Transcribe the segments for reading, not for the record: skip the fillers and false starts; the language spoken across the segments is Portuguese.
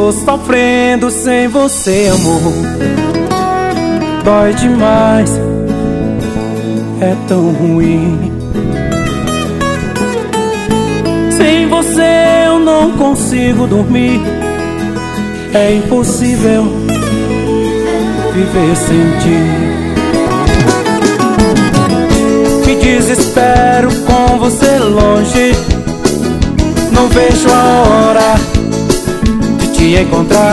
Tô sofrendo sem você, amor. Dói demais, é tão ruim. Sem você eu não consigo dormir. É impossível viver sem ti. Me desespero com você longe. Não vejo a hora de te encontrar.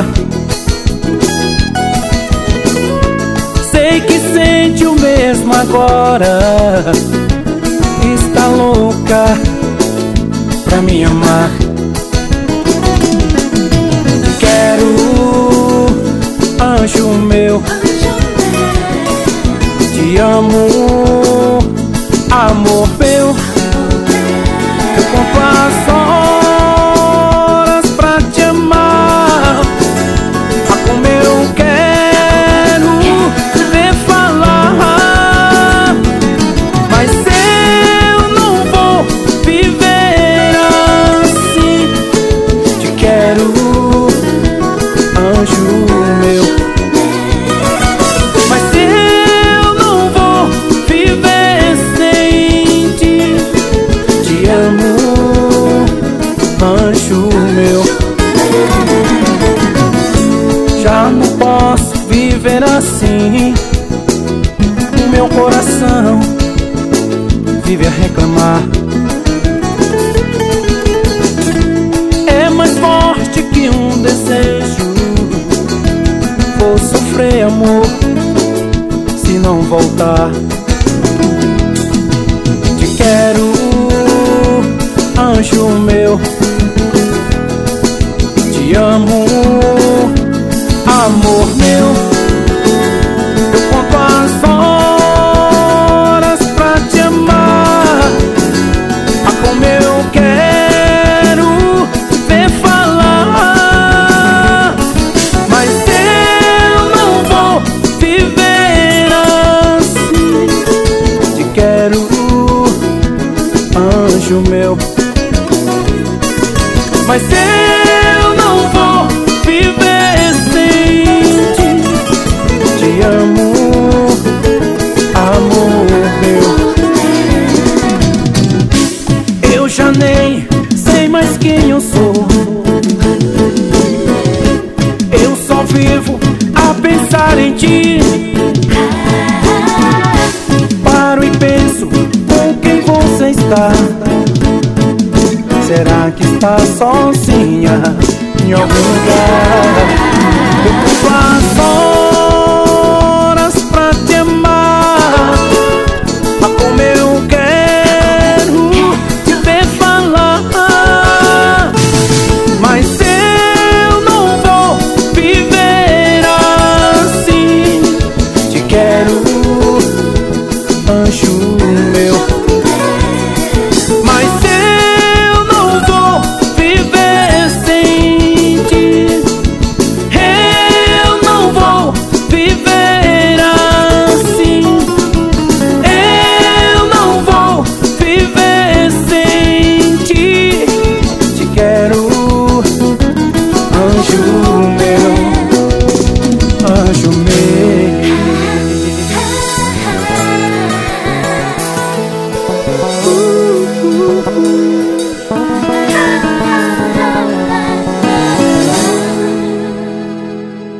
Sei que sente o mesmo agora. Está louca pra me amar. Te quero, anjo meu. Te amo, amor meu. Eu conto as horas pra te amar. Ah, como eu quero te ver falar. Mas eu não vou viver assim. Te quero, anjo meu. Mas eu não vou viver sem ti. Te amo, anjo meu. Já não posso viver assim. O meu coração vive a reclamar. É mais forte que um desejo. Vou sofrer, amor, se não voltar. Te quero, anjo meu. Te amo, amor meu. Eu conto as horas pra te amar. Ah, como eu quero ver falar. Mas eu não vou viver assim. Te quero, anjo meu. Mas eu não vou viver sem ti. Te amo, amor meu. Eu já nem sei mais quem eu sou. Eu só vivo a pensar em ti. Paro e penso com quem você está. Será que está sozinha em algum